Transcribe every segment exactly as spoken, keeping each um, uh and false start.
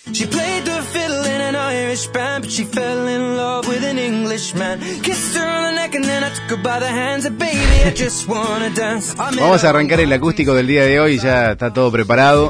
She played the fiddle in an Irish band, but she fell in love with an Englishman. Kissed her on the neck and then I took her by the hands. And baby, I just wanna dance. Vamos a arrancar el acústico del día de hoy, ya está todo preparado.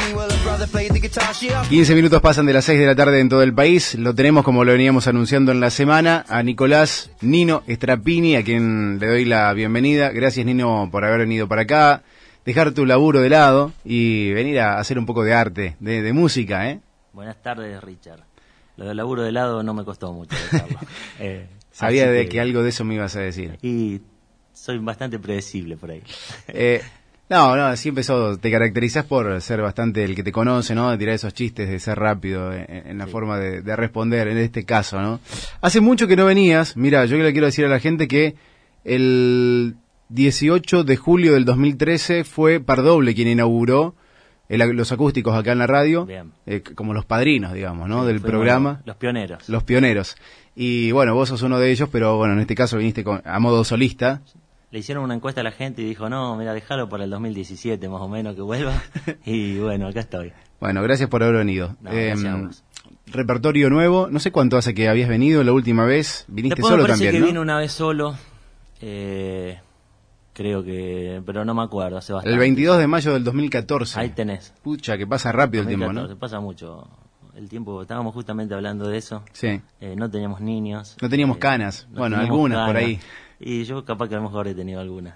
quince minutos pasan de las seis de la tarde en todo el país. Lo tenemos, como lo veníamos anunciando en la semana, a Nicolás Nino Strappini, a quien le doy la bienvenida. Gracias, Nino, por haber venido para acá, dejar tu laburo de lado y venir a hacer un poco de arte, de, de música, ¿eh? Buenas tardes, Richard. Lo del laburo de lado no me costó mucho dejarlo. eh, Sabía de que, que algo de eso me ibas a decir. Y soy bastante predecible por ahí. eh, no, no, siempre sos, te caracterizás por ser bastante el que te conoce, ¿no? De tirar esos chistes, de ser rápido en, en la sí. forma de, de responder, en este caso, ¿no? Hace mucho que no venías. Mira, yo le quiero decir a la gente que el dieciocho de julio del dos mil trece fue Pardoble quien inauguró El, los acústicos acá en la radio, eh, como los padrinos, digamos, ¿no? Sí, del programa. Los pioneros. Los pioneros. Y bueno, vos sos uno de ellos, pero bueno, en este caso viniste con, a modo solista. Le hicieron una encuesta a la gente y dijo, no, mira, déjalo para el dos mil diecisiete más o menos que vuelva. Y bueno, acá estoy. Bueno, gracias por haber venido. No, eh, repertorio nuevo, no sé cuánto hace que habías venido la última vez. Viniste Después solo me parece también, que ¿no? vine una vez solo. Eh... Creo que, pero no me acuerdo, hace bastante. El veintidós de mayo del dos mil catorce. Ahí tenés. Pucha, que pasa rápido dos mil catorce, el tiempo, ¿no? Pasa mucho. El tiempo, estábamos justamente hablando de eso. Sí. Eh, no teníamos niños. No teníamos eh, canas. no bueno, teníamos algunas canas. por ahí. Y yo capaz que a lo mejor he tenido algunas.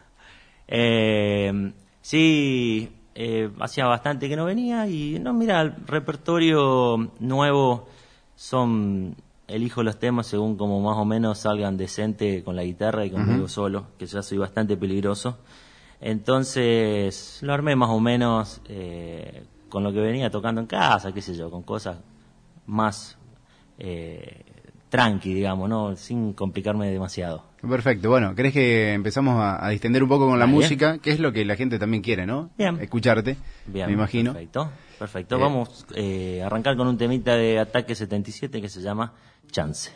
Eh, sí, eh, hacía bastante que no venía y, no, mira, el repertorio nuevo son... Elijo los temas según como más o menos salgan decente con la guitarra y conmigo uh-huh. solo, que ya soy bastante peligroso. Entonces lo armé más o menos eh, con lo que venía tocando en casa, qué sé yo, con cosas más eh, tranqui, digamos, no, sin complicarme demasiado. Perfecto, bueno, ¿crees que empezamos a, a distender un poco con la Bien. música? Que es lo que la gente también quiere, ¿no? Bien. Escucharte, Bien, me imagino. Perfecto, perfecto. Eh. Vamos eh, a arrancar con un temita de Ataque setenta y siete que se llama Chance.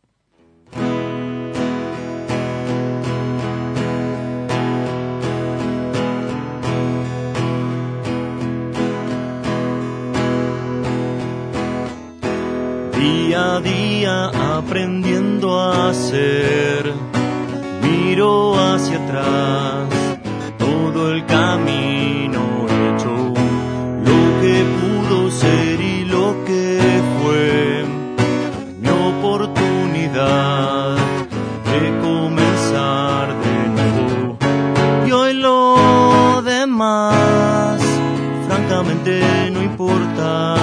Día a día aprendiendo a hacer, miro hacia atrás, todo el camino hecho, lo que pudo ser y lo que fue, mi oportunidad de comenzar de nuevo. Y hoy lo demás, francamente no importa.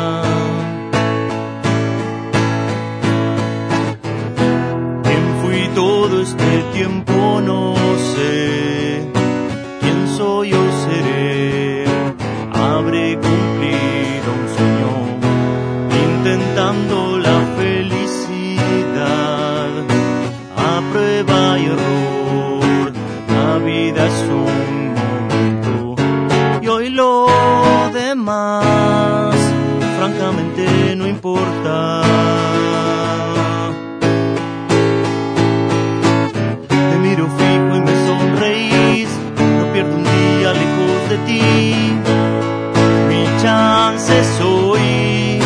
Todo este tiempo no sé quién soy o seré. Habré cumplido un sueño intentando la felicidad a prueba y error. La vida es un momento y hoy lo demás francamente no importa. Fijo y me sonreís, no pierdo un día lejos de ti. Mi chance soy.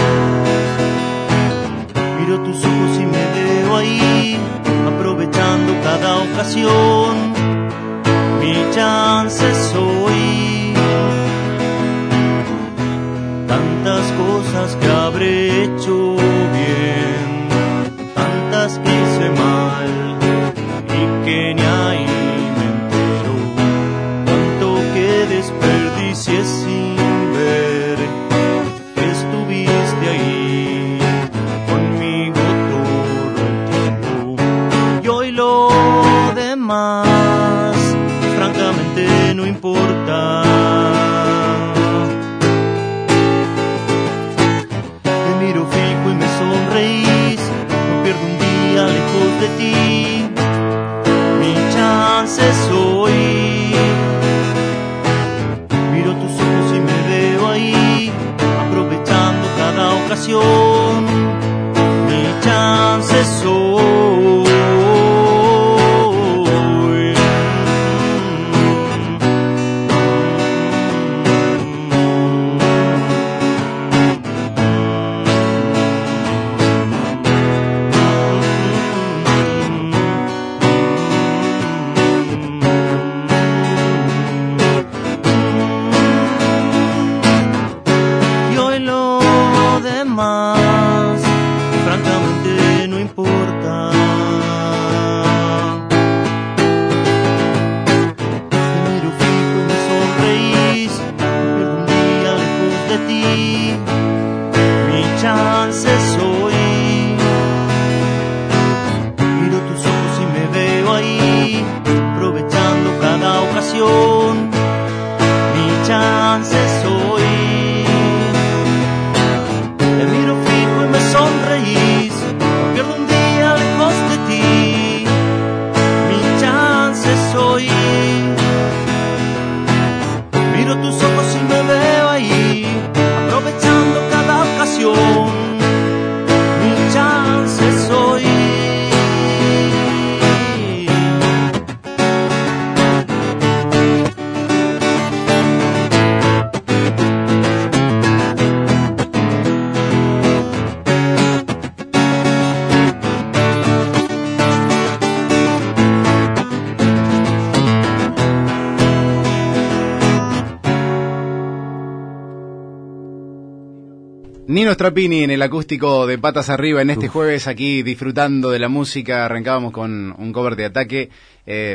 Miro tus ojos y me veo ahí, aprovechando cada ocasión. Mi chance soy. Tantas cosas que habré hecho bien, tantas que hice mal. Que ni ahí me entero, cuánto que desperdicié sin ver que estuviste ahí conmigo todo el tiempo. Y hoy lo demás francamente no importa. Te miro fijo y me sonreís, no pierdo un día lejos de ti. Soy. Miro tus ojos y me veo ahí, aprovechando cada ocasión. Mi chance soy. demás, francamente no importa. Te miro fijo y me sonreís, pierdo un día lejos de ti, mi chance soy. Miro tus ojos y me veo ahí, aprovechando cada ocasión, mi chance soy. Te miro fijo y me sonreís, pierdo un día lejos de ti, mi chance soy. Miro tus ojos y me veo ahí, aprovechando cada ocasión, mi chance soy. Nino Strappini en el acústico de Patas Arriba en este Uf. jueves, aquí disfrutando de la música. Arrancábamos con un cover de Ataque. Eh,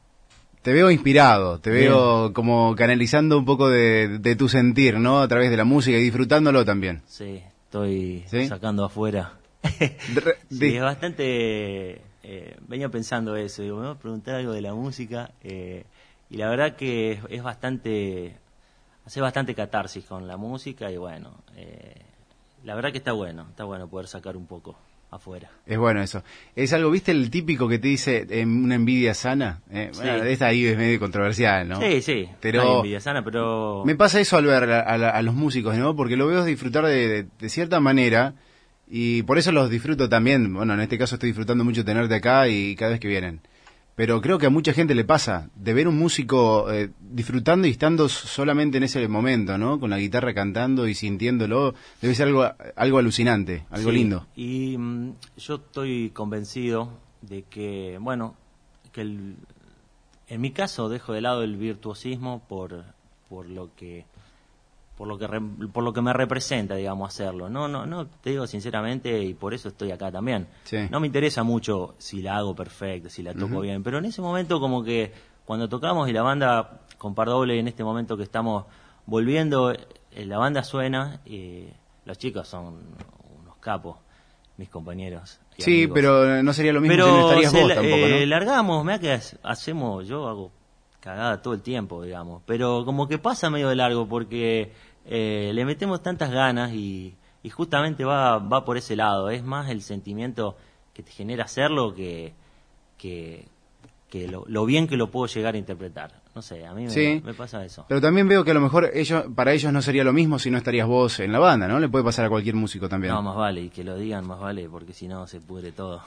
te veo inspirado, te Bien. veo como canalizando un poco de, de tu sentir, ¿no? A través de la música y disfrutándolo también. Sí, estoy ¿Sí? sacando afuera. de, sí, es bastante... Eh, venía pensando eso, digo, me voy a preguntar algo de la música eh, y la verdad que es, es bastante... hace bastante catarsis con la música y bueno... Eh, la verdad que está bueno, está bueno poder sacar un poco afuera. Es bueno eso. Es algo, ¿viste el típico que te dice eh, una envidia sana? Eh, sí. Bueno, esta ahí es medio controversial, ¿no? Sí, sí, pero no hay envidia sana, pero... Me pasa eso al ver a, a, a los músicos, ¿no? Porque lo veo disfrutar de, de, de cierta manera y por eso los disfruto también. Bueno, en este caso estoy disfrutando mucho tenerte acá y cada vez que vienen. Pero creo que a mucha gente le pasa de ver un músico eh, disfrutando y estando solamente en ese momento, ¿no? Con la guitarra cantando y sintiéndolo. Debe ser algo algo alucinante, algo sí, lindo. Y mm, yo estoy convencido de que, bueno, que el, en mi caso dejo de lado el virtuosismo por por lo que por lo que re, por lo que me representa, digamos, hacerlo. No, no, no, te digo sinceramente y por eso estoy acá también. Sí. No me interesa mucho si la hago perfecta, si la toco uh-huh. bien, pero en ese momento como que cuando tocamos y la banda con Par Doble en este momento que estamos volviendo, eh, la banda suena y los chicos son unos capos, mis compañeros. Sí, amigos. Pero no sería lo mismo pero si no estarías se, vos tampoco, eh, ¿no? Largamos, me que hacemos, yo hago cagada todo el tiempo, digamos, pero como que pasa medio de largo porque eh, le metemos tantas ganas y, y justamente va va por ese lado, es más el sentimiento que te genera hacerlo que que, que lo, lo bien que lo puedo llegar a interpretar. No sé, a mí me, sí, me pasa eso. Pero también veo que a lo mejor ellos para ellos no sería lo mismo si no estarías vos en la banda, ¿no? Le puede pasar a cualquier músico también. No, más vale, y que lo digan más vale, porque si no se pudre todo.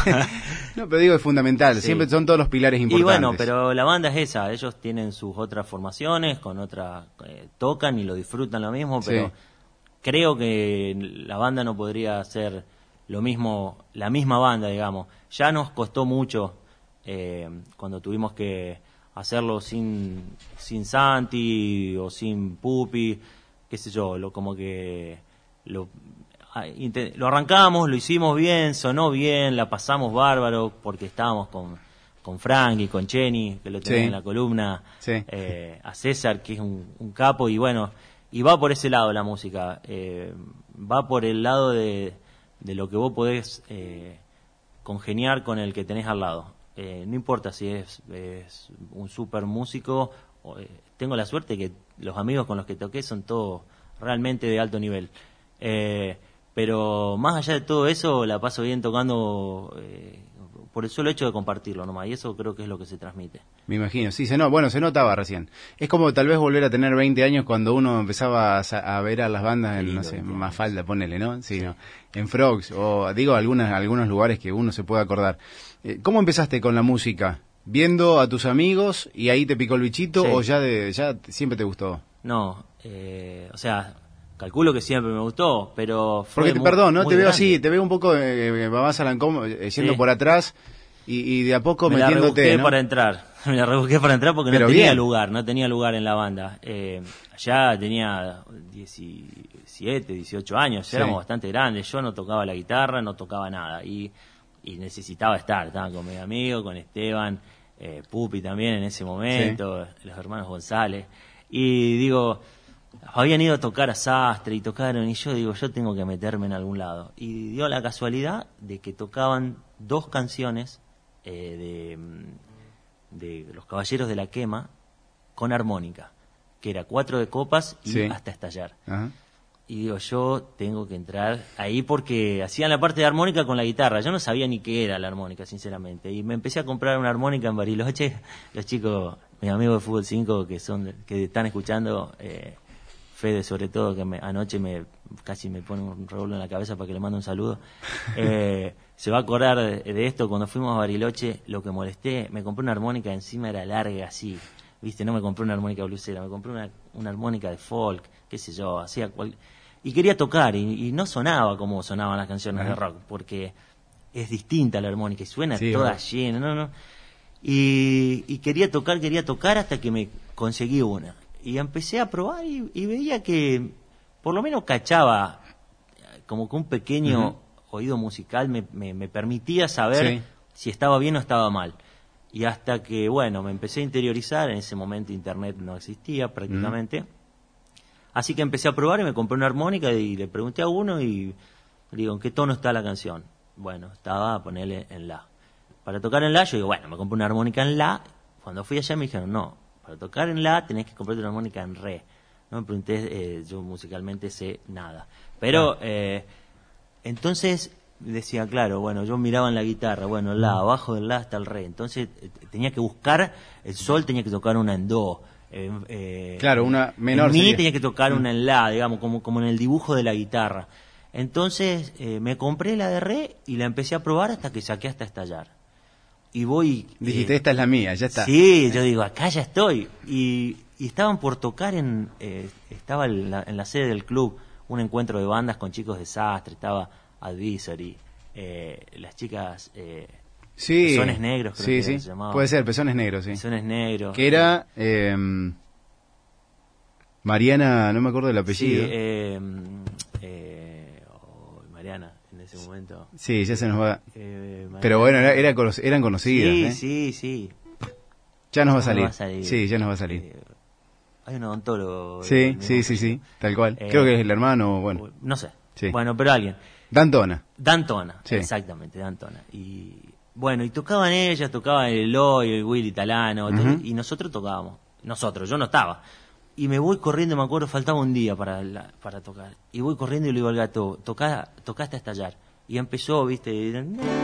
No, pero digo, es fundamental, sí. Siempre son todos los pilares importantes. Y bueno, pero la banda es esa, ellos tienen sus otras formaciones, con otras, eh, tocan y lo disfrutan lo mismo, pero sí. Creo que la banda no podría ser lo mismo, la misma banda, digamos. Ya nos costó mucho eh, cuando tuvimos que hacerlo sin sin Santi o sin Pupi, qué sé yo, lo como que lo lo arrancamos, lo hicimos bien, sonó bien, la pasamos bárbaro porque estábamos con con Frank y con Cheni, que lo tenía sí. en la columna, sí. eh, a César, que es un, un capo, y bueno, y va por ese lado la música, eh, va por el lado de, de lo que vos podés eh, congeniar con el que tenés al lado. Eh, no importa si es, es un super músico, o, eh, tengo la suerte que los amigos con los que toqué son todos realmente de alto nivel. Eh, pero más allá de todo eso, la paso bien tocando eh, por el solo hecho de compartirlo nomás, y eso creo que es lo que se transmite. Me imagino, sí, se no, bueno, se notaba recién. Es como tal vez volver a tener veinte años cuando uno empezaba a, a ver a las bandas en, lindo, no sé, Mafalda, ponele, ¿no? Sí, sí. No, en Frogs, o digo, algunas, algunos lugares que uno se puede acordar. ¿Cómo empezaste con la música? ¿Viendo a tus amigos y ahí te picó el bichito sí. o ya de ya siempre te gustó? No, eh, o sea, calculo que siempre me gustó, pero fue Porque, te, muy, perdón, ¿no? muy te veo grande. así, te veo un poco, eh, más Alancón, eh, yendo sí. por atrás y, y de a poco me metiéndote, la ¿no? para entrar. Me la rebusqué para entrar porque Pero no tenía bien. lugar, no tenía lugar en la banda. Eh, ya tenía diecisiete, dieciocho años, Sí. éramos bastante grandes. Yo no tocaba la guitarra, no tocaba nada. Y, y necesitaba estar, estaba con mi amigo, con Esteban, eh, Pupi también en ese momento, sí. Los hermanos González. Y digo, habían ido a tocar a Sastre y tocaron, y yo digo, yo tengo que meterme en algún lado. Y dio la casualidad de que tocaban dos canciones eh, de... de Los Caballeros de la Quema con armónica, que era Cuatro de Copas y sí. Hasta Estallar. Ajá. Y digo, yo tengo que entrar ahí porque hacían la parte de armónica con la guitarra. Yo no sabía ni qué era la armónica, sinceramente. Y me empecé a comprar una armónica en Bariloche. Los chicos, mis amigos de Fútbol cinco que son que están escuchando, eh, Fede sobre todo, que me, anoche me casi me pone un revólver en la cabeza para que le mande un saludo. Eh, se va a acordar de, de esto. Cuando fuimos a Bariloche, lo que molesté, me compré una armónica, encima era larga así, viste, no me compré una armónica blusera, me compré una, una armónica de folk, qué sé yo, hacía cual... y quería tocar, y, y no sonaba como sonaban las canciones Ajá. de rock, porque es distinta la armónica y suena sí, toda ¿verdad? Llena, no, no. Y, y quería tocar, quería tocar hasta que me conseguí una. Y empecé a probar y, y veía que por lo menos cachaba como que un pequeño uh-huh. oído musical me, me, me permitía saber sí. si estaba bien o estaba mal. Y hasta que, bueno, me empecé a interiorizar, en ese momento internet no existía prácticamente. Uh-huh. Así que empecé a probar y me compré una armónica y le pregunté a uno y le digo, ¿en qué tono está la canción? Bueno, estaba a ponerle en la. Para tocar en la, yo digo, bueno, me compré una armónica en la. Cuando fui allá me dijeron, no, para tocar en la tenés que comprarte una armónica en re. No me pregunté, eh, yo musicalmente sé nada. Pero, eh, entonces decía, claro, bueno, yo miraba en la guitarra, bueno, la, abajo del la está el re. Entonces eh, tenía que buscar, el sol tenía que tocar una en do. Eh, eh, claro, una menor. En mi sería. tenía que tocar una en la, digamos, como, como en el dibujo de la guitarra. Entonces eh, me compré la de re y la empecé a probar hasta que saqué Hasta Estallar. Y voy... Dijiste, eh, esta es la mía, ya está. Sí, yo digo, acá ya estoy. Y, y estaban por tocar en... Eh, estaba en la, en la sede del club un encuentro de bandas con chicos de Sastre, estaba Advisory, eh, las chicas... Eh, sí, Pezones Negros, creo sí, que sí. se llamaba. Puede ser, Pezones Negros, sí. Pezones Negros. Que era... Eh, Mariana, no me acuerdo del apellido. Sí, eh, eh, oh, Mariana, en ese momento. Sí, ya se nos va. Eh, Pero bueno, era, era, eran conocidas. Sí, ¿eh? sí, sí. Ya nos va a, no salir. va a salir. Sí, ya nos va a salir. Eh, hay un odontólogo. Sí, sí, sí, sí, tal cual. Eh, Creo que es el hermano, bueno. No sé. Sí. Bueno, pero alguien. Dantona. Dantona, sí. Exactamente, Dantona. Y bueno, y tocaban ellas, tocaban el Eloy, el Willy Talano, uh-huh. y nosotros tocábamos. Nosotros, yo no estaba. Y me voy corriendo, me acuerdo, faltaba un día para la, para tocar. Y voy corriendo y le digo al gato, toca, toca Hasta Estallar. Y empezó, viste, y,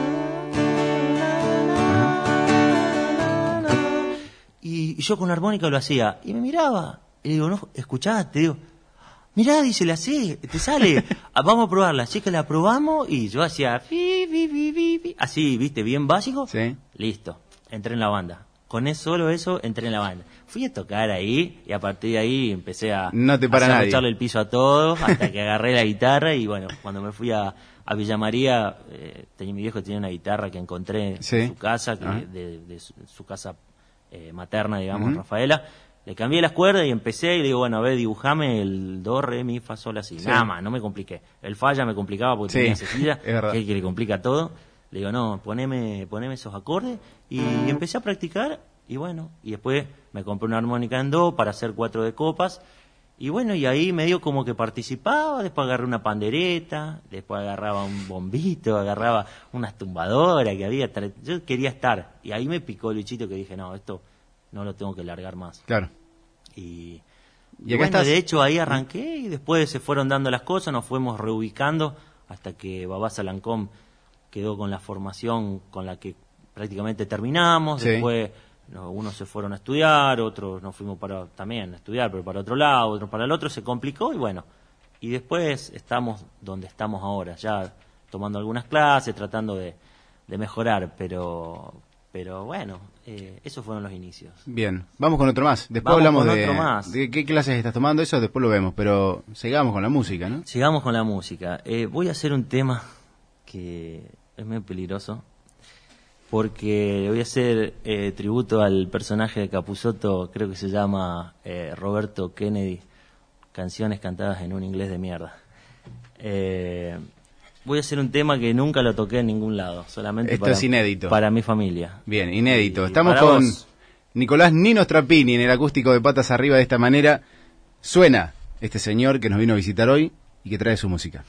y, y yo con la armónica lo hacía. Y me miraba. Y digo, no, escuchaste, digo, mirá, dice, la sé, te sale. Vamos a probarla. Así que la probamos y yo hacía, fi, fi, fi, fi, fi. Así, viste, bien básico. Sí. Listo, entré en la banda. Con eso, solo eso, entré en la banda. Fui a tocar ahí y a partir de ahí empecé a, no te para a nadie. echarle el piso a todos hasta que agarré la guitarra y bueno, cuando me fui a, a Villa María, eh, tenía, mi viejo tenía una guitarra que encontré sí. en su casa, que, ah. de, de su, su casa eh, materna, digamos, uh-huh. Rafaela. Le cambié las cuerdas y empecé y le digo, bueno, a ver, dibujame el do, re, mi, fa, sol, así. Sí. Nada más, no me compliqué. El fa ya me complicaba porque sí. tenía cejilla, es verdad. que, que le complica todo. Le digo, no, poneme, poneme esos acordes y, y empecé a practicar. Y bueno, y después me compré una armónica en do para hacer cuatro de copas. Y bueno, y ahí medio como que participaba, después agarré una pandereta, después agarraba un bombito, agarraba unas tumbadoras que había. Yo quería estar. Y ahí me picó el bichito que dije, no, esto no lo tengo que largar más. Claro. Y, y, y acá bueno, estás... de hecho ahí arranqué y después se fueron dando las cosas, nos fuimos reubicando hasta que Babá Salancom quedó con la formación con la que prácticamente terminamos. Sí. Después no, unos se fueron a estudiar, otros nos fuimos para también a estudiar, pero para otro lado, otros para el otro, se complicó y bueno, y después estamos donde estamos ahora, ya tomando algunas clases, tratando de, de mejorar, pero pero bueno, eh, esos fueron los inicios. Bien, vamos con otro más, después Vamos hablamos con de, otro más. de qué clases estás tomando, eso después lo vemos, pero sigamos con la música, ¿no? Sigamos con la música. Eh, voy a hacer un tema que es medio peligroso. porque voy a hacer eh, tributo al personaje de Capusotto, creo que se llama eh, Roberto Kennedy, canciones cantadas en un inglés de mierda. Eh, voy a hacer un tema que nunca lo toqué en ningún lado, solamente Esto para, es inédito. para mi familia. Bien, inédito. Y Estamos para con vos. Nicolás Nino Strappini en el acústico de Patas Arriba. De esta manera suena este señor que nos vino a visitar hoy y que trae su música.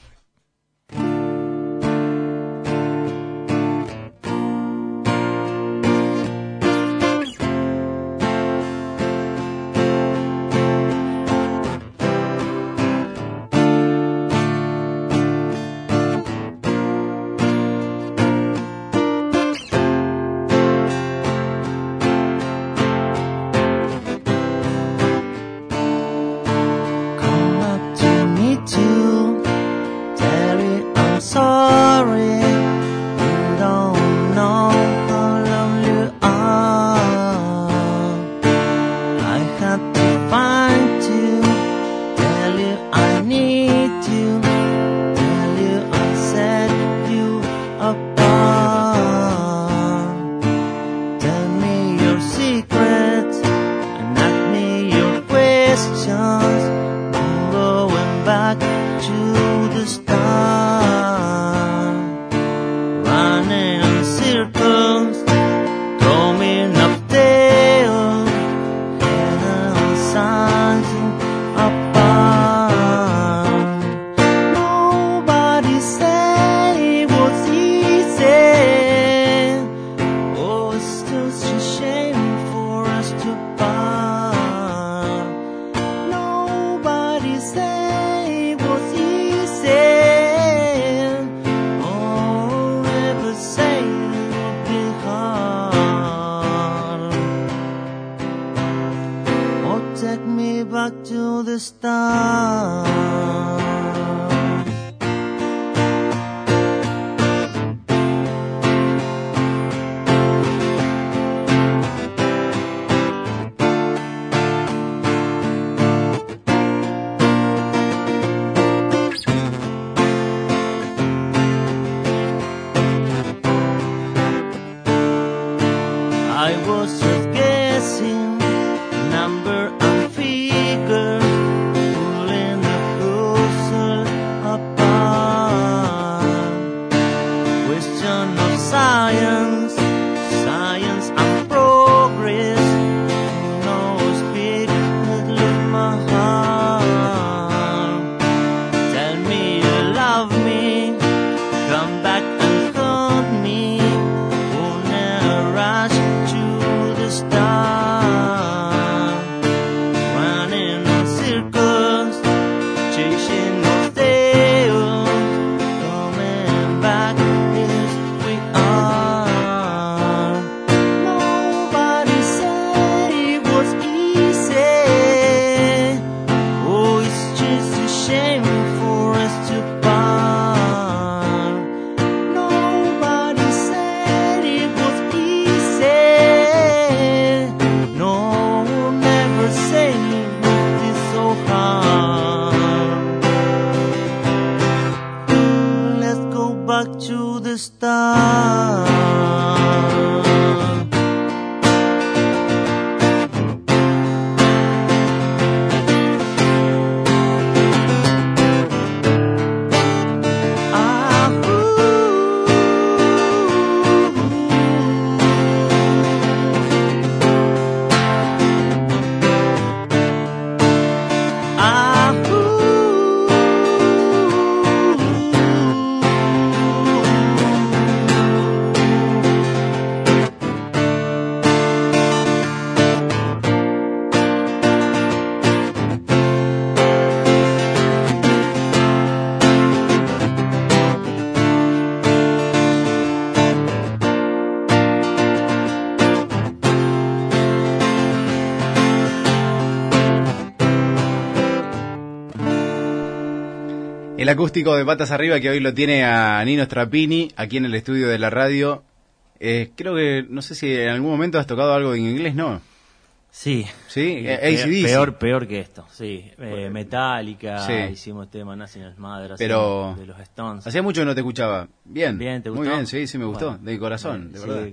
El acústico de Patas Arriba, que hoy lo tiene a Nino Strappini, aquí en el estudio de la radio. Eh, creo que, no sé si en algún momento has tocado algo en inglés, ¿no? Sí. ¿Sí? Sí, A C D C. peor, peor que esto, sí. Eh, Metallica, Sí. hicimos tema National Mother, Pero de los Stones. hacía mucho que no te escuchaba. Bien. Bien, ¿te Muy gustó? bien, sí, sí me gustó. Bueno, de corazón, de sí, verdad.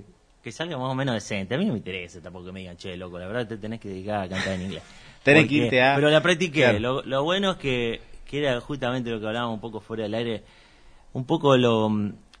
que salga más o menos decente. A mí no me interesa tampoco que me digan, che, loco, la verdad te tenés que dedicar a cantar en inglés. Tenés que irte a... Pero la practiqué. Claro. Lo, lo bueno es que, que era justamente lo que hablábamos un poco fuera del aire, un poco lo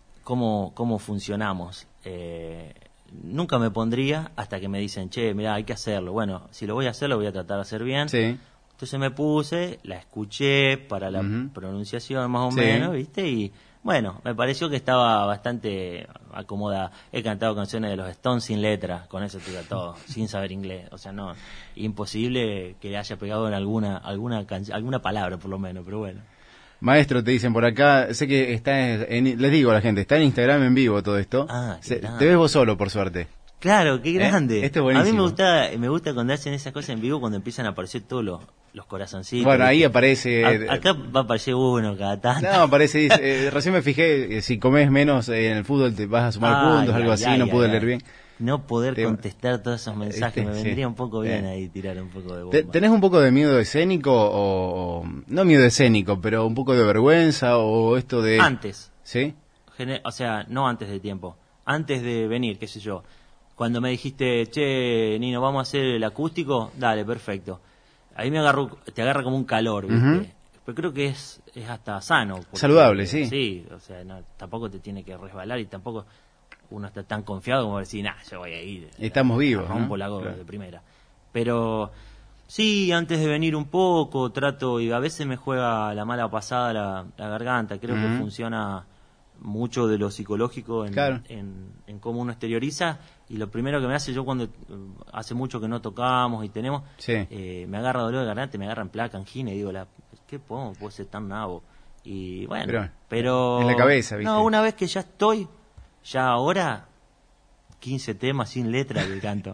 cómo, cómo funcionamos. Eh, nunca me pondría hasta que me dicen, che, mirá, hay que hacerlo. Bueno, si lo voy a hacer, lo voy a tratar de hacer bien. Sí. Entonces me puse, la escuché para la Uh-huh. pronunciación más o Sí. menos, ¿viste? Y bueno, me pareció que estaba bastante acomodada. He cantado canciones de los Stones sin letra, con eso te digo todo, sin saber inglés. O sea, no, imposible que haya pegado en alguna alguna can- alguna palabra por lo menos, pero bueno. Maestro, te dicen por acá, sé que está en, en- les digo a la gente, está en Instagram en vivo todo esto. Ah, qué Se- grande. te ves vos solo, por suerte. Claro, qué grande. Esto es a mí buenísimo. me gusta me gusta cuando hacen esas cosas en vivo, cuando empiezan a aparecer todos los, los corazoncitos. Bueno, ahí ¿viste? aparece... A- acá va a aparecer uno cada tanto. No, aparece, dice, eh, recién me fijé, eh, si comes menos eh, en el fútbol te vas a sumar Ay, puntos, algo ay, así, ay, no ay, pude ay. leer bien. No poder Te- contestar todos esos mensajes Este, me sí. vendría un poco bien Eh. ahí tirar un poco de bomba. Te- ¿Tenés un poco de miedo escénico o, o- no miedo escénico, pero un poco de vergüenza o esto de... Antes, ¿Sí? gene- o sea, no antes de tiempo, antes de venir, qué sé yo. Cuando me dijiste, che, Nino, vamos a hacer el acústico, dale, perfecto. Ahí me agarró, te agarra como un calor, ¿viste? Ujú. Pero creo que es, es hasta sano. porque- Saludable, sí. Sí, o sea, no, tampoco te tiene que resbalar y tampoco uno está tan confiado como decir, nah, yo voy a ir. Estamos vivos, la rompo ¿no? la gola Claro. de primera. Pero sí, antes de venir un poco, trato, y a veces me juega la mala pasada la, la garganta. Creo que Ujú. funciona mucho de lo psicológico en, Claro. en, en cómo uno exterioriza. Y lo primero que me hace, yo cuando eh, hace mucho que no tocamos y tenemos, Sí. eh, me agarra dolor de garganta, me agarra en placa, angina, y digo, la, ¿qué puedo, puedo ser tan nabo? Y bueno, Pero, pero... en la cabeza, ¿viste? No, una vez que ya estoy, ya ahora, quince temas sin letra que canto.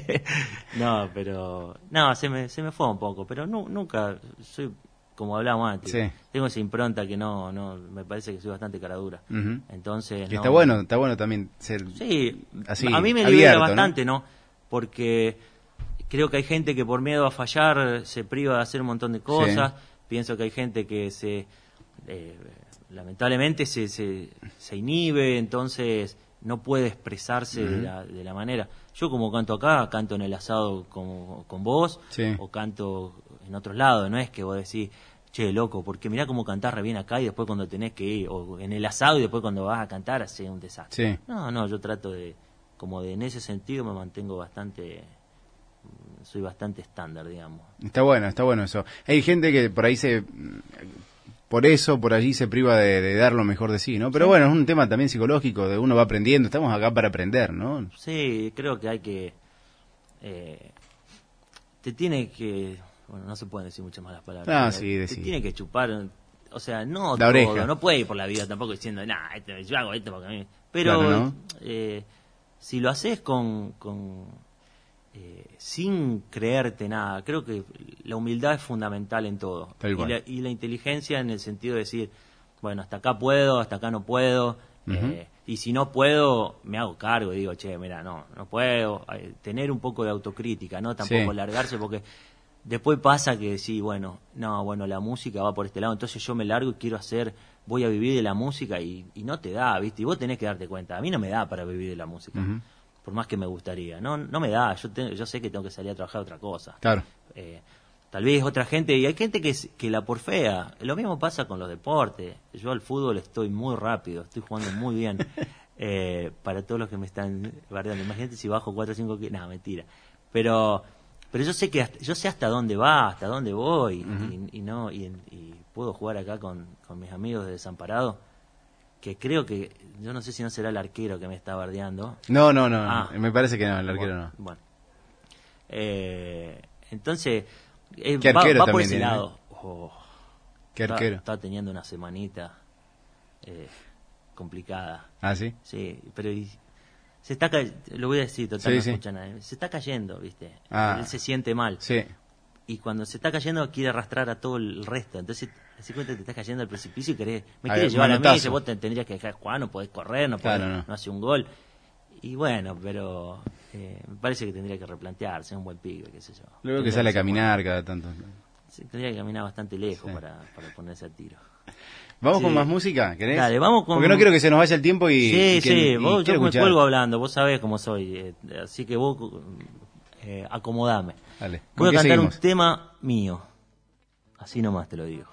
No, pero... No, se me, se me fue un poco, pero nu- nunca, soy, como hablábamos antes, Sí. tengo esa impronta que no, no, me parece que soy bastante cara dura. Ujú. Entonces... Que no- está bueno, está bueno también ser... Sí, así, a mí me abierto, libera ¿no? bastante, ¿no? Porque creo que hay gente que por miedo a fallar se priva de hacer un montón de cosas. Sí. Pienso que hay gente que se eh, lamentablemente se, se, se inhibe, entonces no puede expresarse de, Ujú. la, de la manera. Yo como canto acá, canto en el asado con, con vos, Sí. o canto en otros lados, no es que vos decís, che, loco, porque mirá cómo cantás re bien acá y después cuando tenés que ir, o en el asado y después cuando vas a cantar, hace un desastre. Sí. No, no, yo trato de, como de en ese sentido me mantengo bastante, mm, soy bastante estándar, digamos. Está bueno, está bueno eso. Hay gente que por ahí se... Por eso, por allí se priva de, de dar lo mejor de sí, ¿no? Pero bueno, es un tema también psicológico, de uno va aprendiendo, estamos acá para aprender, ¿no? Sí, creo que hay que, eh, te tiene que, bueno, no se pueden decir muchas malas palabras. Ah, pero sí, te decí. tiene que chupar, o sea, no La todo, oreja. no puede ir por la vida tampoco diciendo, nah, este, yo hago esto porque a mí... Pero Claro, ¿no? eh, si lo haces con, con eh, sin creerte nada, creo que la humildad es fundamental en todo. Tal y, cual. la, y la inteligencia en el sentido de decir, bueno, hasta acá puedo, hasta acá no puedo, Ujú. eh, y si no puedo, me hago cargo y digo, che, mira, no, no puedo. Eh, tener un poco de autocrítica, ¿no? Tampoco Sí. largarse, porque después pasa que sí, bueno, no, bueno, la música va por este lado, entonces yo me largo y quiero hacer, voy a vivir de la música y, y no te da, ¿viste? Y vos tenés que darte cuenta, a mí no me da para vivir de la música, Ujú. por más que me gustaría, no, no me da, yo, te- yo sé que tengo que salir a trabajar otra cosa. Claro. Eh, tal vez otra gente, y hay gente que, es- que la porfea. Lo mismo pasa con los deportes. Yo al fútbol estoy muy rápido, estoy jugando muy bien. Eh, para todos los que me están bardeando, imagínate si bajo cuatro o cinco kilos. No, mentira. Pero pero yo sé que hasta- yo sé hasta dónde va, hasta dónde voy, y, y no y, y puedo jugar acá con, con mis amigos de Desamparado, que creo que, yo no sé si no será el arquero que me está bardeando. No, no, no, Ah. me parece que no, el arquero Bueno, no. bueno. Eh, entonces, eh, ¿Qué va, arquero va por también ese tiene, lado. Oh, ¿Qué está, arquero? está teniendo una semanita eh, complicada. Ah, ¿sí? Sí, pero y- se está ca- lo voy a decir, total, Sí, no sí. escucha nadie. Se está cayendo, ¿viste? Ah. Él se siente mal. Sí. Y cuando se está cayendo quiere arrastrar a todo el resto. Entonces, te das cuenta que te estás cayendo al precipicio y querés, me Ah, quiere llevar a mí, manotazo. dice, vos te tendrías que dejar jugar, no podés correr, no podés, Claro, no. no hace un gol. Y bueno, pero eh, me parece que tendría que replantearse, un buen pibe, qué sé yo. Luego que Tendría sale a ser caminar cada tanto. bueno. Sí, tendría que caminar bastante lejos Sí. para, para ponerse a tiro. ¿Vamos Sí. con más música? ¿Querés? Dale, vamos con... Porque no quiero que se nos vaya el tiempo y... Sí, y que- sí, y vos, quiero yo me escuchar. cuelgo hablando, vos sabés cómo soy, eh, así que vos eh, acomodame. Dale. Voy a ¿Con qué cantar seguimos? un tema mío, así nomás te lo digo.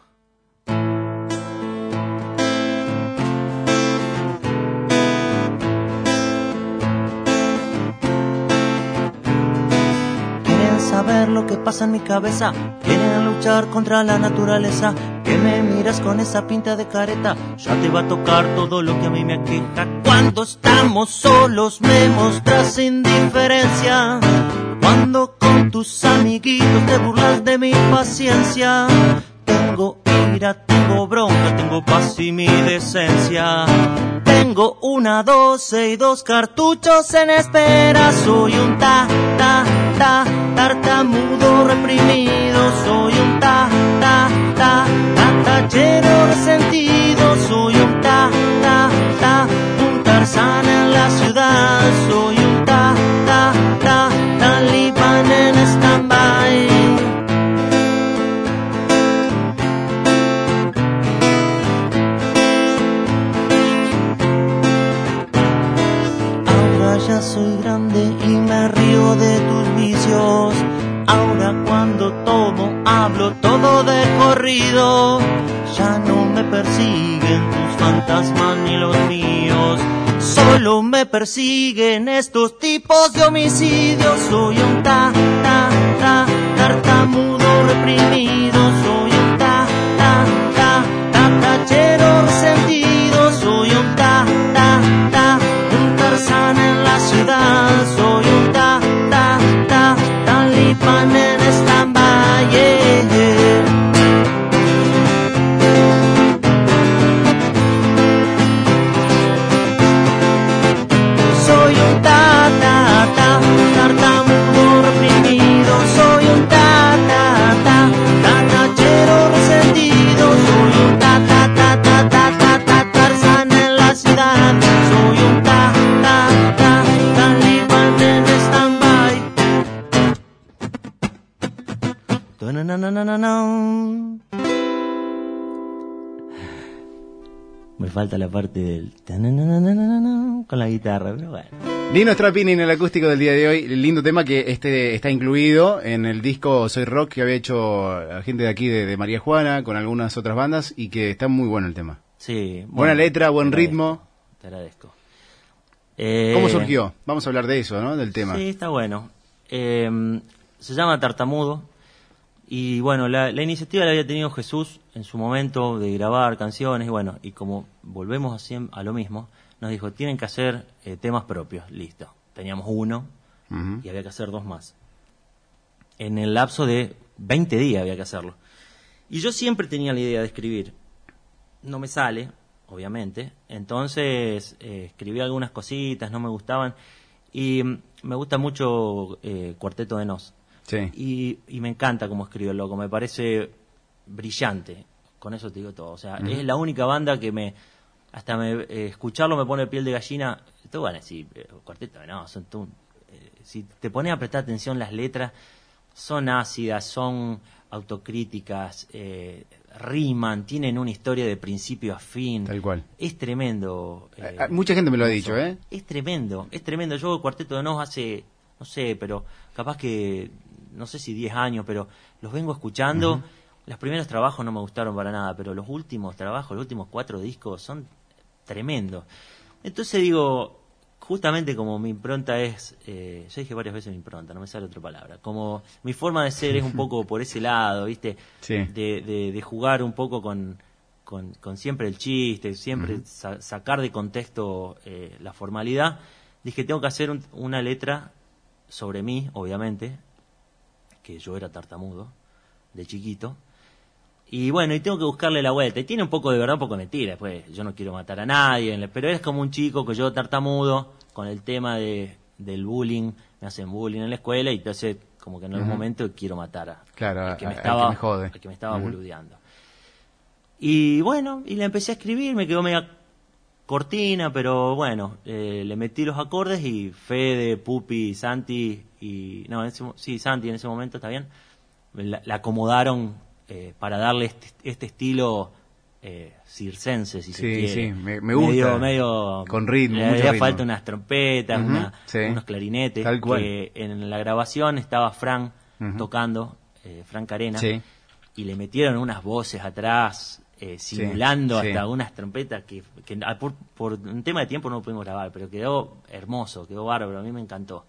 Quieren saber lo que pasa en mi cabeza, quieren luchar contra la naturaleza. Que me miras con esa pinta de careta, ya te va a tocar todo lo que a mí me aqueja. Cuando estamos solos me mostras indiferencia, cuando con tus amiguitos te burlas de mi paciencia. Tengo ira, tengo bronca, tengo paz y mi decencia. Tengo una doce y dos cartuchos en espera. Soy un ta, ta, ta, tartamudo reprimido. Soy un ta, ta, ta, ta, tachero resentido. Soy un ta, ta, ta, un Tarzán en la ciudad. Soy un ta, ta, ta, talibán en stand-by. Ahora ya soy grande y me río de tus vicios. Ahora cuando tomo hablo todo de corrido. Ya no me persiguen tus fantasmas ni los míos. Solo me persiguen estos tipos de homicidios. Soy un ta, ta, ta, tartamudo reprimido. Soy un ta, ta, ta, ta, tachero resentido. Soy un ta, ta, ta, un Tarzán en la ciudad. Soy un ta, ta, ta, talibán en stand-by. Yeah, yeah. Soy un ta, ta, ta, tartamudo reprimido. Soy un ta, ta, ta, ta, tachero resentido. Soy un ta, ta, ta, ta, ta, ta, ta, Tarzán en la ciudad. Soy un ta, ta, ta, talibán en stand-by. Ta-na-na-na-na-na. Me falta la parte del ta-na-na-na-na-na con la guitarra, pero bueno. Nino Strappini en el acústico del día de hoy. Lindo tema que este está incluido en el disco Soy Rock que había hecho la gente de aquí de, de María Juana con algunas otras bandas y que está muy bueno el tema. Sí, Buena letra, buen te agradezco, ritmo. Te agradezco. Eh, ¿Cómo surgió? Vamos a hablar de eso, ¿no? Del tema. Sí, está bueno. Eh, se llama Tartamudo. Y bueno, la, la iniciativa la había tenido Jesús en su momento de grabar canciones. Y bueno, y como volvemos así a lo mismo, nos dijo, tienen que hacer eh, temas propios. Listo. Teníamos uno Ujú. y había que hacer dos más. En el lapso de veinte días había que hacerlo. Y yo siempre tenía la idea de escribir. No me sale, obviamente. Entonces eh, escribí algunas cositas, no me gustaban. Y mm, me gusta mucho eh, Cuarteto de Nos. Sí. Y, y me encanta cómo escribe el loco, me parece brillante. Con eso te digo todo. O sea, Ujú. es la única banda que me... Hasta me, eh, escucharlo me pone piel de gallina. Tú van a decir, eh, Cuarteto de Nos, son tú, eh, si te pones a prestar atención las letras, son ácidas, son autocríticas, eh, riman, tienen una historia de principio a fin. Tal cual. Es tremendo. eh, Eh, mucha gente me lo ha dicho, ¿eh? Es tremendo, es tremendo. Yo Cuarteto de Nos hace, no sé, pero capaz que, no sé si diez años, pero los vengo escuchando. Ujú. Los primeros trabajos no me gustaron para nada, pero los últimos trabajos, los últimos cuatro discos son tremendos. Entonces digo, justamente como mi impronta es, eh, ya dije varias veces mi impronta, no me sale otra palabra, como mi forma de ser es un poco por ese lado, ¿viste? Sí. De, de, de jugar un poco con, con, con siempre el chiste, siempre Ujú. sa- sacar de contexto eh, la formalidad. Dije, tengo que hacer un- una letra sobre mí, obviamente, que yo era tartamudo de chiquito. Y bueno, y tengo que buscarle la vuelta. Y tiene un poco de verdad, un poco de mentira. Pues yo no quiero matar a nadie, pero es como un chico que yo tartamudo con el tema de, del bullying. Me hacen bullying en la escuela y entonces como que en algún Ujú. momento quiero matar a, Claro, al que a- me al estaba, que me jode. al que me estaba Ujú. boludeando. Y bueno, y la empecé a escribir, me quedó media cortina, pero bueno, eh, le metí los acordes y Fede, Pupi, Santi y... No, en ese mo- sí, Santi en ese momento, está bien. La, la acomodaron eh, para darle este, este estilo eh, circense, si Sí, se quiere. sí, me- me gusta. Medio, medio, Con ritmo, le mucho hacía ritmo. falta unas trompetas, Ujú, una- sí. unos clarinetes. Tal cual. Que en la grabación estaba Fran Ujú. tocando, eh, Fran Carena, Sí. y le metieron unas voces atrás, eh, simulando sí. hasta unas trompetas que, que ah, por, por un tema de tiempo no lo pudimos grabar, pero quedó hermoso, quedó bárbaro, a mí me encantó.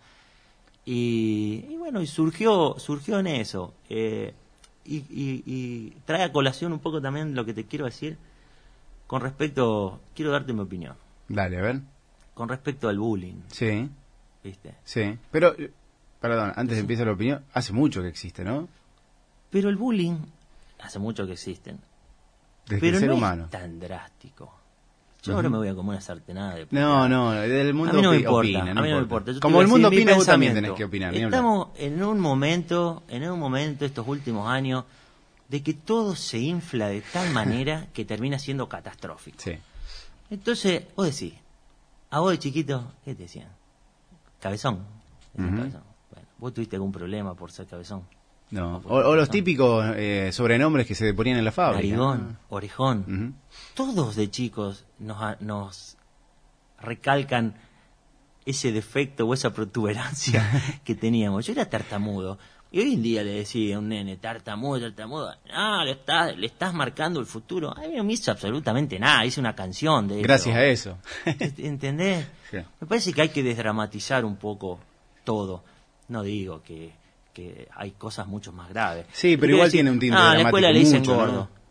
Y, y bueno, y surgió surgió en eso. Eh, y, y, y trae a colación un poco también lo que te quiero decir con respecto, quiero darte mi opinión, Dale, a ver. con respecto al bullying, Sí, ¿viste? sí. Pero, eh, perdón, antes de empezar la opinión, hace mucho que existe, ¿no? Pero el bullying, hace mucho que existen, Desde pero el ser no humano. es tan drástico. Yo ahora me voy a comer una sartenada de No, puteada. no, del mundo a mí no me opi- importa, opina, a mí no me importa. Yo te Como voy el a mundo decir mi opina, vos también pensamiento. tenés que opinar. ni hablar. Estamos en un momento, en un momento estos últimos años, de que todo se infla de tal manera que termina siendo catastrófico. Sí. Entonces, vos decís, a vos de chiquito, ¿qué te decían? Cabezón. Decían Ujú. cabezón. Bueno, ¿vos tuviste algún problema por ser cabezón? No. O, o los típicos eh, sobrenombres que se ponían en la fábrica. Narigón, orejón. Ujú. Todos de chicos nos, a- nos recalcan ese defecto o esa protuberancia que teníamos. Yo era tartamudo. Y hoy en día le decía a un nene, tartamudo, tartamudo, ah, le estás, le estás marcando el futuro. A mí no me hizo absolutamente nada, hice una canción de eso. Gracias a eso. ¿Entendés? Sí. Me parece que hay que desdramatizar un poco todo. No digo que, que hay cosas mucho más graves. Sí, pero Quiero igual decir, tiene un tinte ah, en la escuela le dramático dicen mucho, gordo. ¿no?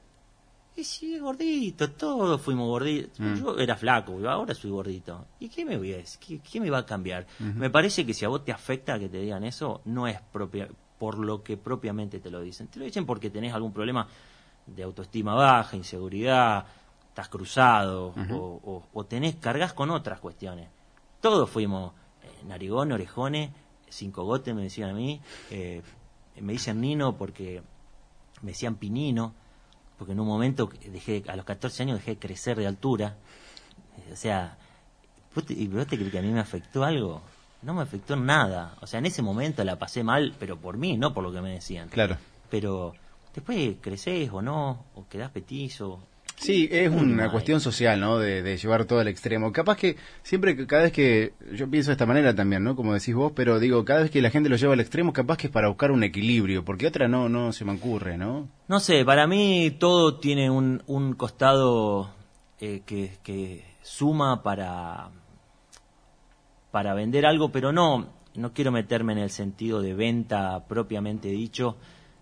Y sí, gordito, todos fuimos gorditos. Mm. Yo era flaco, yo ahora soy gordito. ¿Y qué me voy a decir? ¿Qué, qué me va a cambiar? Me parece que si a vos te afecta que te digan eso, no es propia, por lo que propiamente te lo dicen. Te lo dicen porque tenés algún problema de autoestima baja, inseguridad, estás cruzado, Ujú. o, o, o tenés, cargas con otras cuestiones. Todos fuimos eh, narigón, orejones, cinco gotes me decían a mí, eh, me dicen Nino porque me decían Pinino, porque en un momento dejé, a los catorce años dejé de crecer de altura. Eh, o sea, ¿vos te, y vos te crees que a mí me afectó algo? No me afectó en nada. O sea, en ese momento la pasé mal, pero por mí, no por lo que me decían. Claro. Pero después creces o no, o quedás petizo. Sí, es Muy una mal. cuestión social, ¿no? De, de llevar todo al extremo. Capaz que siempre, que cada vez que, yo pienso de esta manera también, ¿no? Como decís vos, pero digo, cada vez que la gente lo lleva al extremo, capaz que es para buscar un equilibrio, porque otra no, no se me ocurre, ¿no? No sé, para mí todo tiene un, un costado eh, que, que suma para, para vender algo, pero no, no quiero meterme en el sentido de venta propiamente dicho,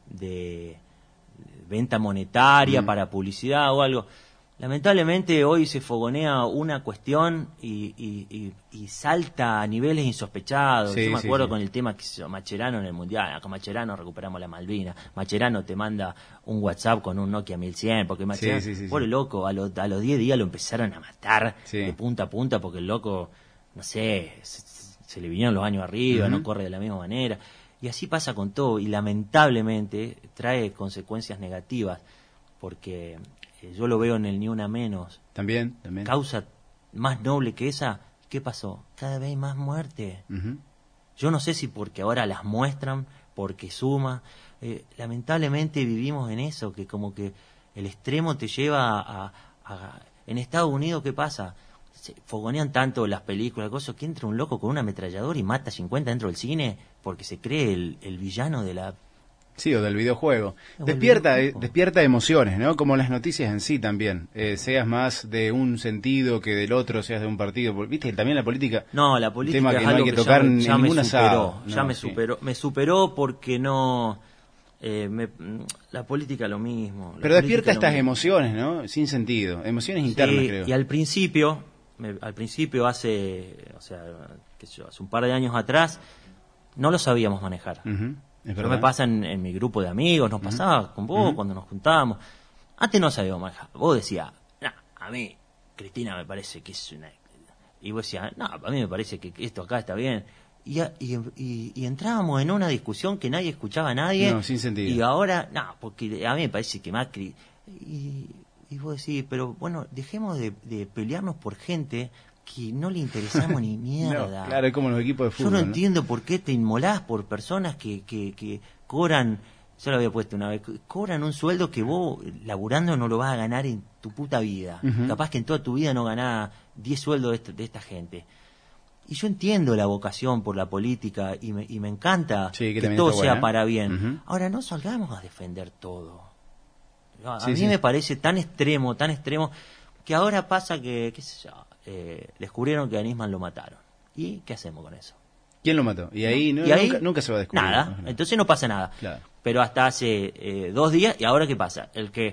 de, de venta monetaria Mm. para publicidad o algo. Lamentablemente hoy se fogonea una cuestión y, y, y, y salta a niveles insospechados. Sí, Yo me sí, acuerdo sí. con el tema que se llama Macherano en el Mundial. Ah, con Macherano recuperamos la Malvina. Macherano te manda un WhatsApp con un Nokia mil cien, porque Macherano, sí, sí, sí. pobre loco, a, lo- a los diez días lo empezaron a matar Sí. de punta a punta porque el loco, no sé, se, se le vinieron los años arriba, Ujú. no corre de la misma manera. Y así pasa con todo y lamentablemente trae consecuencias negativas porque eh, yo lo veo en el Ni Una Menos. También, también. Causa más noble que esa, ¿qué pasó? Cada vez hay más muerte. Ujú. Yo no sé si porque ahora las muestran, porque suma. Eh, lamentablemente vivimos en eso, que como que el extremo te lleva a... a- en Estados Unidos, ¿qué pasa? Se fogonean tanto las películas, cosas, que entra un loco con una ametralladora y mata cincuenta dentro del cine porque se cree el, el villano de la... Sí, o del videojuego. O del Despierta, videojuego. eh, despierta emociones, ¿no? Como las noticias en sí también. Eh, seas más de un sentido que del otro, seas de un partido. Porque, viste, también la política... No, la política tema que es no hay algo que que tocar ya, me- en ya me ningún superó, asado. ya No, me sí. superó, me superó porque no, eh, me- la política lo mismo. la Pero política despierta lo estas mismo. emociones, ¿no? Sin sentido. Emociones internas, Sí, creo. y al principio, me- al principio hace, o sea, qué sé yo, hace un par de años atrás, no lo sabíamos manejar. Ujú, es Eso verdad. me pasa en, en mi grupo de amigos, nos pasaba con vos Ujú. cuando nos juntábamos. Antes no sabíamos manejar. Vos decías, nah, a mí, Cristina me parece que es una... Y vos decías, no, a mí me parece que esto acá está bien. Y, a- y, y- y entrábamos en una discusión que nadie escuchaba a nadie. No, sin sentido. Y ahora, no, porque a mí me parece que Macri... Y, y vos decís, pero bueno, dejemos de, de pelearnos por gente que no le interesamos ni mierda. No, claro, es como los equipos de Yo fútbol. no ¿no? entiendo por qué te inmolás por personas que, que, que cobran yo lo había puesto una vez, cobran un sueldo que vos laburando no lo vas a ganar en tu puta vida. Uh-huh. Capaz que en toda tu vida no ganás diez sueldos de esta, de esta gente. Y yo entiendo la vocación por la política y me, y me encanta sí, que, que todo sea buena. Para bien. Uh-huh. Ahora, no salgamos a defender todo. A sí, mí sí. me parece tan extremo, tan extremo, que ahora pasa que, qué sé yo, eh, descubrieron que a Nisman lo mataron. ¿Y qué hacemos con eso? ¿Quién lo mató? Y ahí, no, ¿Y ahí nunca, nunca se va a descubrir. Nada, no, no. Entonces no pasa nada. Claro. Pero hasta hace eh, dos días, ¿y ahora qué pasa? El que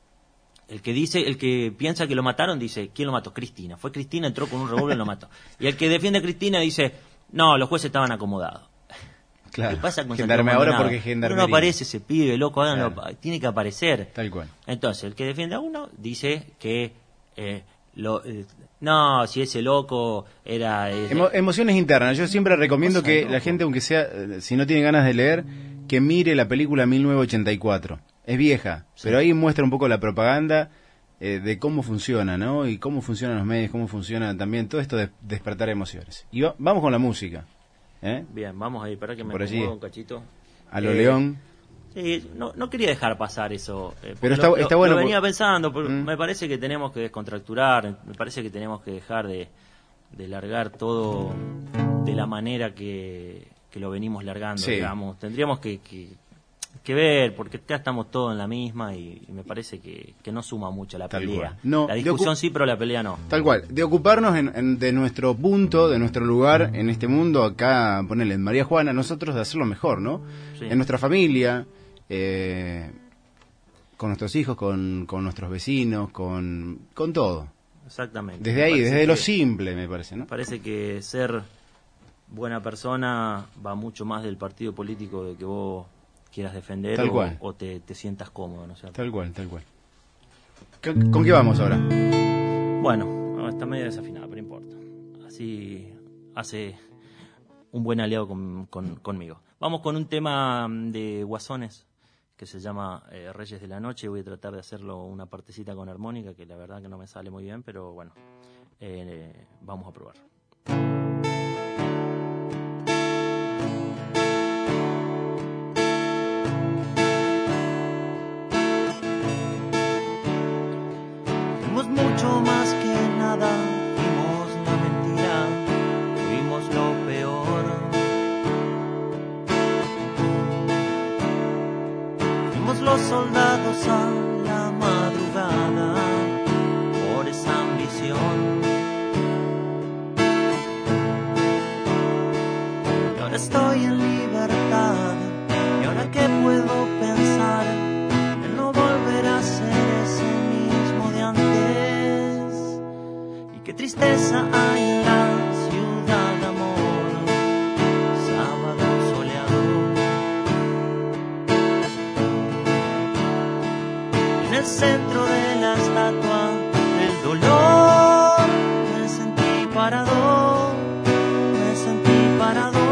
el que dice, el que piensa que lo mataron, dice, ¿quién lo mató? Cristina. Fue Cristina, entró con un revólver y lo mató. Y el que defiende a Cristina dice, no, los jueces estaban acomodados. Claro. ¿Qué pasa con Gendarme ahora porque gendarmería. Uno aparece ese pibe, loco, háganlo, claro. Tiene que aparecer. Tal cual. Entonces, el que defiende a uno dice que... Eh, Lo, eh, no, si ese loco era... Eh, Emo, emociones internas. Yo siempre recomiendo que loco. La gente, aunque sea, eh, si no tiene ganas de leer, que mire la película mil novecientos ochenta y cuatro. Es vieja, sí. Pero ahí muestra un poco la propaganda eh, de cómo funciona, ¿no? Y cómo funcionan los medios, cómo funciona también todo esto de despertar emociones. Y va, vamos con la música. ¿eh? Bien, vamos ahí, para que me Por allí, un cachito. A lo eh, León. Sí, no, no quería dejar pasar eso. Eh, pero está, lo, está lo, bueno. Lo venía por... pensando, pero mm. me parece que tenemos que descontracturar, me parece que tenemos que dejar de, de largar todo de la manera que, que lo venimos largando, sí. digamos. Tendríamos que, que, que ver, porque ya estamos todos en la misma y, y me parece que, que no suma mucho la Tal pelea. No, la discusión sí, pero la pelea no. Tal cual. De ocuparnos en, en, de nuestro punto, de nuestro lugar en este mundo, acá, ponele en María Juana, nosotros de hacerlo mejor, ¿no? Sí. En nuestra familia... Eh, con nuestros hijos, con, con nuestros vecinos, con, con todo. Exactamente. Desde ahí, desde lo simple, me parece, ¿no? Parece que ser buena persona va mucho más del partido político de que vos quieras defender tal o, cual. o te, te sientas cómodo, ¿no es cierto? Tal cual, tal cual. ¿Con qué vamos ahora? Bueno, está medio desafinada, pero importa. Así hace un buen aliado con, con, conmigo. Vamos con un tema de Guasones que se llama eh, Reyes de la Noche. Voy a tratar de hacerlo una partecita con armónica, que la verdad que no me sale muy bien, pero bueno, eh, vamos a probar. Fuimos mucho más que nada, fuimos la mentira, fuimos lo peor. Los soldados a la madrugada por esa ambición. Y ahora estoy en libertad, y ahora que puedo pensar en no volver a ser ese mismo de antes. Y qué tristeza hay en la ciudad de amor, sábado soleado. En el centro de la estatua del dolor me sentí parado, me sentí parado.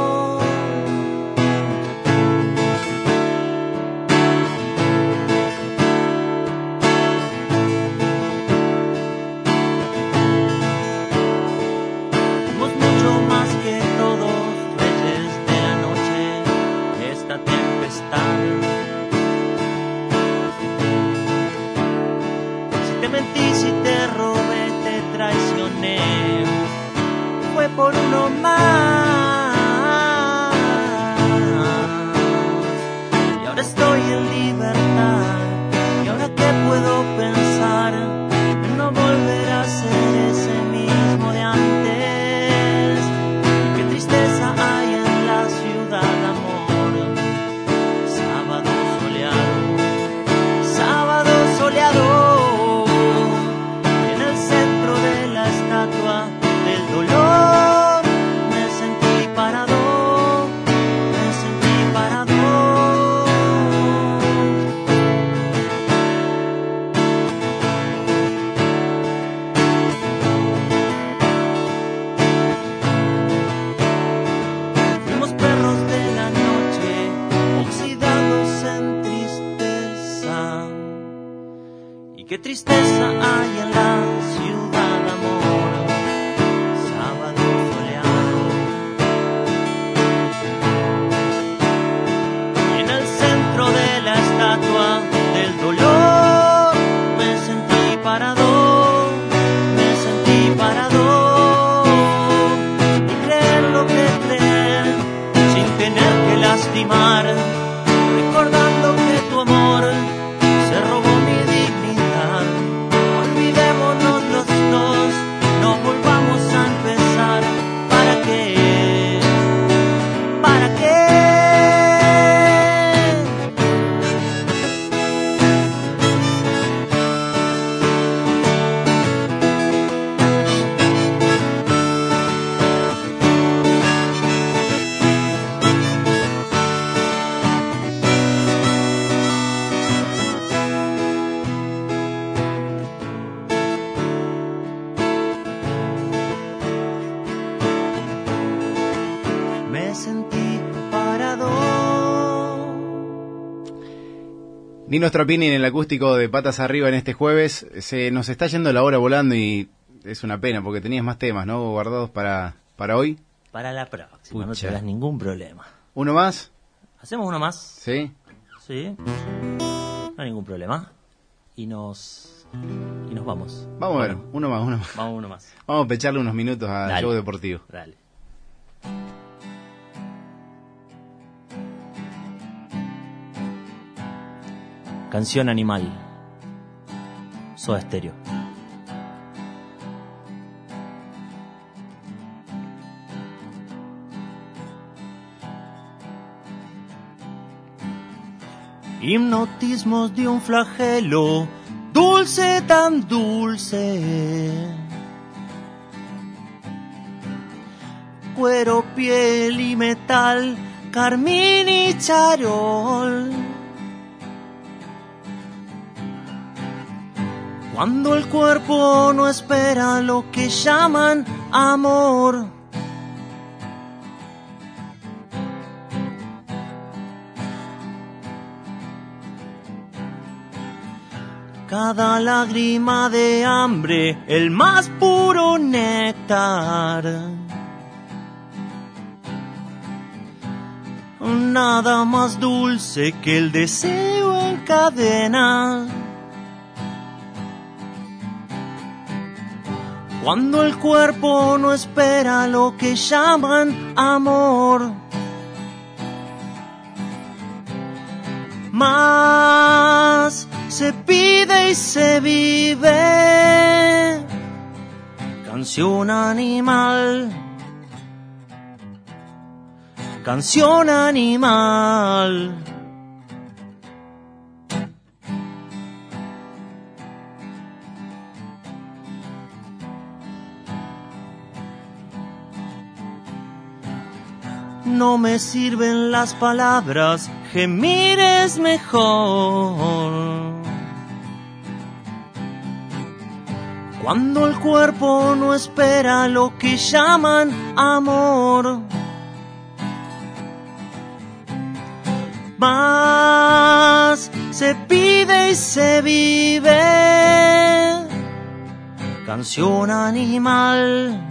Somos mucho más que todos, reyes de la noche, esta tempestad. Mentí, si te robé, te traicioné, fue por uno más. Y ahora estoy en libertad, y ahora que puedo pensar en no volver a ser ese mismo de antes. Y qué tristeza hay en la ciudad, amor, sábado soleado, sábado soleado. Del dolor me sentí parado, me sentí parado. Fuimos perros de la noche, oxidados en tristeza. Y qué tristeza hay en la ciudad, amor, sábado soleado. Y en el centro Nino Strappini en el acústico de Patas Arriba en este jueves. Se nos está yendo la hora volando y es una pena porque tenías más temas, ¿no? Guardados para, para hoy. Para la próxima, no Pucha. tendrás ningún problema. ¿Uno más? ¿Hacemos uno más? Sí. Sí. No hay ningún problema. Y nos... Y nos vamos. Vamos a ver, Bueno, uno más, uno más. Vamos uno más. Vamos a pecharle unos minutos al Dale. show deportivo. Dale. Canción Animal. Soda Stereo. Hipnotismos de un flagelo, dulce tan dulce. Cuero, piel y metal, carmín y charol. Cuando el cuerpo no espera lo que llaman amor. Cada lágrima de hambre, el más puro néctar. Nada más dulce que el deseo en cadena. Cuando el cuerpo no espera lo que llaman amor. Más se pide y se vive. Canción animal. Canción animal. No me sirven las palabras, gemir es mejor. Cuando el cuerpo no espera lo que llaman amor. Más se pide y se vive. Canción animal.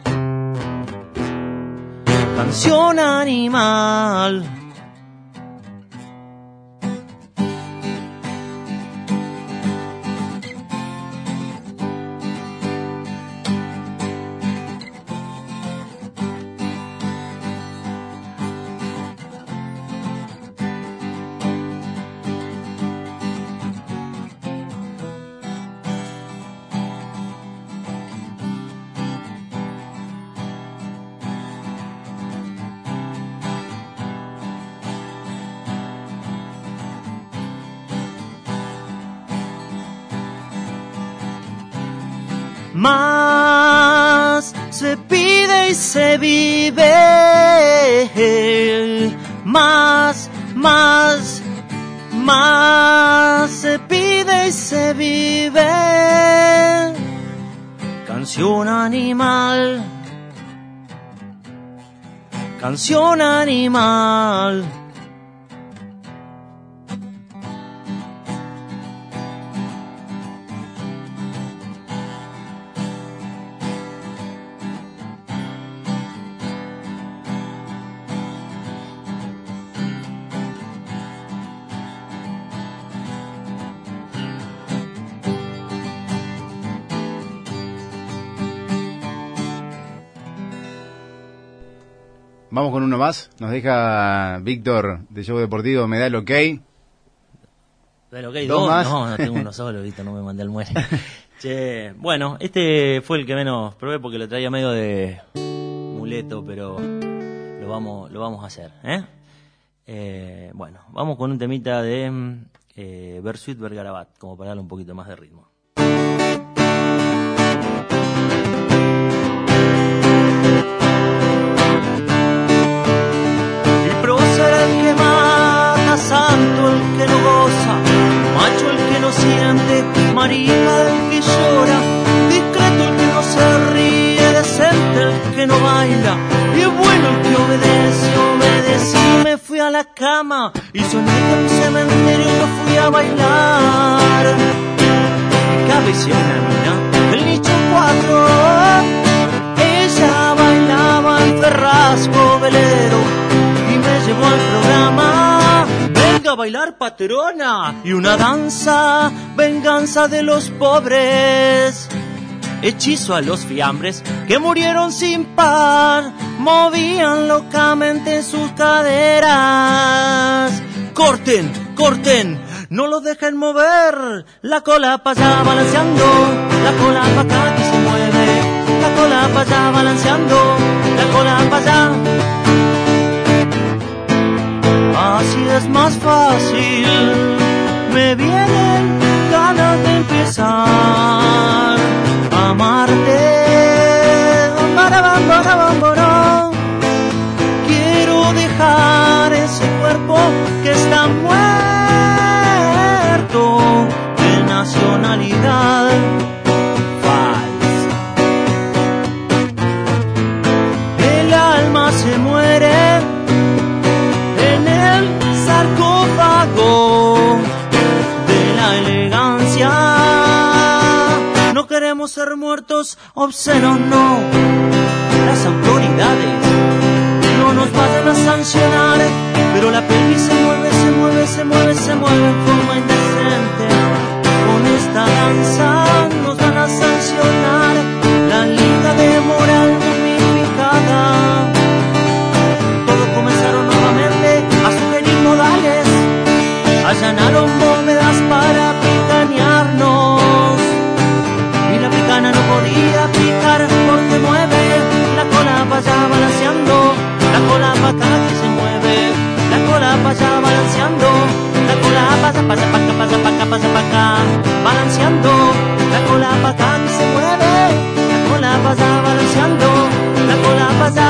Canción animal. Más se pide y se vive. Más, más, más se pide y se vive. Canción animal. Canción animal. Vamos con uno más. Nos deja Víctor de Show Deportivo. Me da el ok. Pero ok, ¿Dos dos, más? no, no tengo uno solo, Víctor, no me mandé el muere. Che, bueno, este fue el que menos probé porque lo traía medio de muleto, pero lo vamos, lo vamos a hacer, ¿eh? Eh, bueno, vamos con un temita de eh, Bersuit Vergarabat, como para darle un poquito más de ritmo. El que mata, santo el que no goza, macho el que no siente, marica el que llora, discreto el que no se ríe, decente el que no baila, y bueno el que obedece, obedece y me fui a la la cama y soñé que en un cementerio yo fui a bailar. Mi cabecé una mina, el nicho cuatro. Ella bailaba en Ferrazco Velero y me llevó al programa. Venga a bailar, patrona, y una danza, venganza de los pobres. Hechizo a los fiambres que murieron sin par, movían locamente sus caderas. Corten, corten, no lo dejen mover. La cola para allá balanceando, la cola para acá que se mueve. La cola para allá balanceando, la cola para allá. Así es más fácil, me vienen ganas de empezar a amarte. Quiero dejar ese cuerpo que está muerto de nacionalidad falsa. El alma se muere en el sarcófago de la elegancia. No queremos ser muertos obscenos, no. Las autoridades no nos vayan a sancionar, pero la pelvis se mueve, se mueve, se mueve, se mueve en forma indecente. Con esta danza nos van a sancionar la liga de moral momificada. Todos comenzaron nuevamente a sugerir modales, allanaron bóvedas para picanearnos. Y la picana no podía picar porque mueve la cola para allá balanceando, la cola para acá que se mueve, la cola para allá balanceando, la cola pasa, pasa, pasa, pasa, pasa, pasa, pasa, balanceando, la cola para acá que se mueve, la cola para allá balanceando, la cola para allá.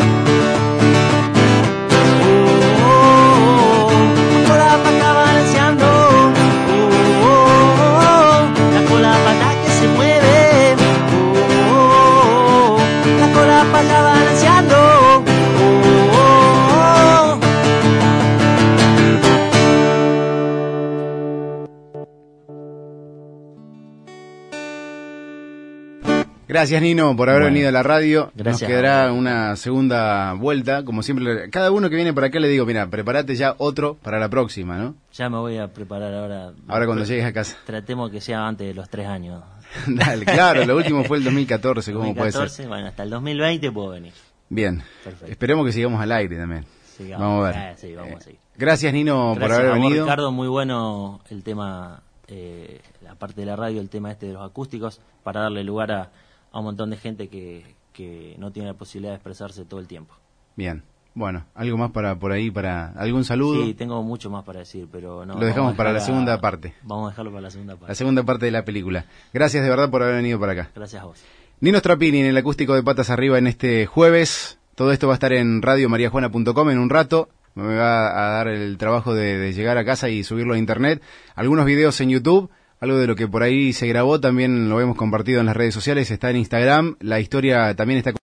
Oh, oh, oh, la cola para acá balanceando, oh, oh, oh, la cola para allá que se mueve, oh, oh, oh, la cola para allá balanceando. Gracias, Nino, por haber Bueno, venido a la radio. gracias. Nos quedará una segunda vuelta, como siempre. Cada uno que viene por acá le digo, mira, prepárate ya otro para la próxima, ¿no? Ya me voy a preparar ahora. Ahora cuando llegues a casa. Tratemos que sea antes de los tres años. Dale, claro, lo último fue el dos mil catorce, ¿cómo dos mil catorce, puede ser? Bueno, hasta el dos mil veinte puedo venir. Bien, Perfecto. esperemos que sigamos al aire también. Sigamos. Vamos a ver. Eh, sí, vamos a seguir. Gracias, Nino, por Gracias haber a vos, venido. Ricardo, muy bueno el tema, eh, la parte de la radio, el tema este de los acústicos, para darle lugar a, a un montón de gente que, que no tiene la posibilidad de expresarse todo el tiempo. Bien, bueno, algo más para por ahí, para algún saludo. Sí, tengo mucho más para decir, pero no. Lo dejamos vamos a para la dejar segunda parte. Vamos a dejarlo para la segunda parte. La segunda parte de la película. Gracias de verdad por haber venido por acá. Gracias a vos. Nino Strappini en el acústico de Patas Arriba en este jueves. Todo esto va a estar en radio maría juana punto com en un rato. Me va a dar el trabajo de, de llegar a casa y subirlo a internet. Algunos videos en YouTube. Algo de lo que por ahí se grabó también lo hemos compartido en las redes sociales. Está en Instagram. La historia también está